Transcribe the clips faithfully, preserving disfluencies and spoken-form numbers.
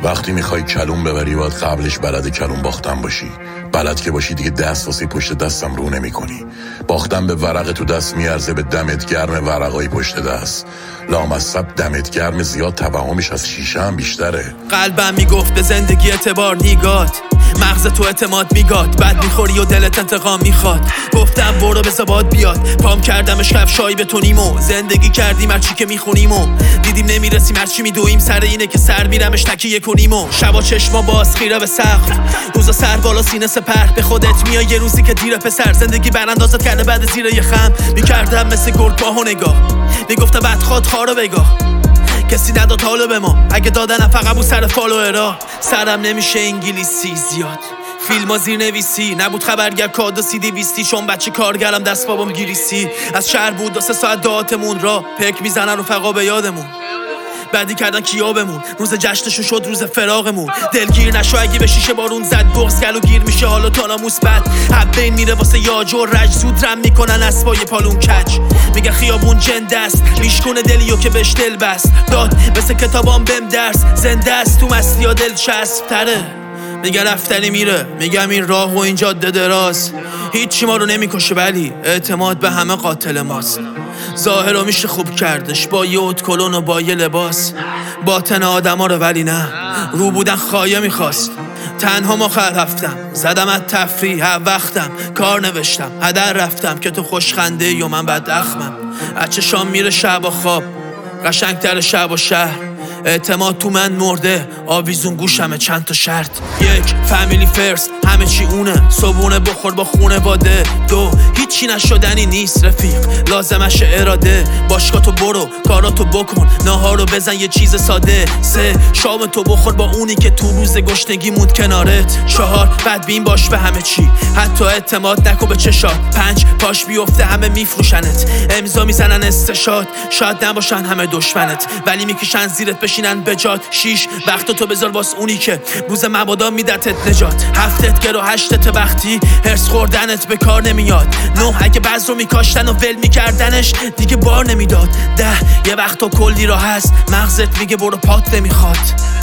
وقتی میخوای کلون ببری باید قبلش بلد کلون باختن باشی. بلد که باشی دیگه دست واسه پشت دستم رو نمی کنی. باختن به ورق تو دست میارزه به دمت گرم ورقای پشت دست. لامصب دمت گرم زیاد توهمش از شیشه هم بیشتره. قلبم میگفت به زندگی اعتبار نیگات، مغز تو اعتماد میگاد، بعد میخوری و دلت انتقام میخواد. گفتم برو بذار باد بیاد، پام کردمش کفشایی بتونیم و زندگی کردیم هرچی که میخونیم و دیدیم نمیرسیم هرچی میدویم. سر اینه که سر میرمش تکیه کنیم و شبا چشما باز خیره به سقف، روزا سر بالا سینه سپر. به خودت میای یه روزی که دیره پسر، زندگی براندازت کرده بعد زیر یه خم. میکردم مثل گرگ باهو نگاه، میگفتم بعد خواد خارو بگاه. کسی نداد حالو به ما، اگه دادنم فقط بود سر فالوئرا. سرم نمیشه انگلیسی زیاد، فیلما زیر نویسی نبود، خبرگر کاد و سی دی بیستی. چون بچه کارگرم دست بابام گریسی، از شهر بود دو سه ساعت دعاتمون را پک میزنن رفقا به یادمون. بعدی کردن کیا بمون، روز جشنشو شد روز فراغمون. دلگیر نشو اگه به شیشه بارون زد، بغض گلو گیر میشه حالا تاناموس بد. حبین میره واسه یاج و رج، زود رم میکنن اسبای پالون کج. میگه خیابون جنده است، میشکونه دلیو که بهش دل بست. داد مثل کتابام بهم درس، زنده است تو مستی ها دل چسب تره. میگه رفتنی میره، میگم این راه و این جاده دراز. هیچی ما رو نمیکشه ولی اعتماد به همه قاتل ماست. ظاهر رو میشه خوب کردش با یه اوت کلون و با یه لباس. باطن آدم ها رو ولی نه، رو بودن خایه میخواست. تنها مخل رفتم، زدم از تفریح وقتم، کار نوشتم هدر رفتم که تو خوشخنده یا من بد اخمم. اچه شام میره شب و خواب، قشنگتر شب و شهر. اعتماد تو من مرده، آویزون گوشمه چند تا شرط. یک فامیلی فرست، همه چی اونه، صبونه بخور با خونه واده. دو هیچی نشدنی نیست رفیق، لازمش اراده. باشگاه تو برو، کاراتو بکن، ناهارو بزن یه چیز ساده. سه شام تو بخور با اونی که تو روز گشنگی موند کنارت. چهار بدبین باش به همه چی، حتی اعتماد نکن به چشات. پنج پاش بیفته همه میفروشنت، امضا میزنن استشاد. شاید نباشن همه دشمنت ولی میکشن زیرت بشینن بجات. شیش وقت تو بذار واس اونی که روز مبادا میدتت نجات. هفتت گرو هشتت وقتی هرس خوردنت به کار نمیاد. نه اگه بذر رو میکاشتن و ول میکردنش دیگه بار نمیداد. ده یه وقت تو کلی راه هست، مغزت میگه برو پات نمیخواد.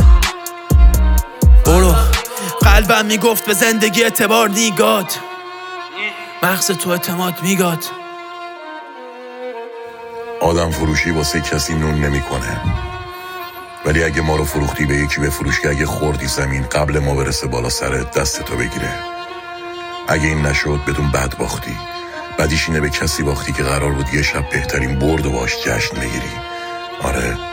برو قلبم میگفت به زندگی اعتبار نیگاد، مغز تو اعتماد میگاد. آدم فروشی واسه کسی نون نمیکنه، ولی اگه ما رو فروختی به یکی بفروش که اگه خوردی زمین قبل ما برسه بالا سرت دستتو بگیره. اگه این نشد بدون بد باختی. بدیش اینه به کسی باختی که قرار بود یه شب بهترین برد و باش جشن بگیری. آره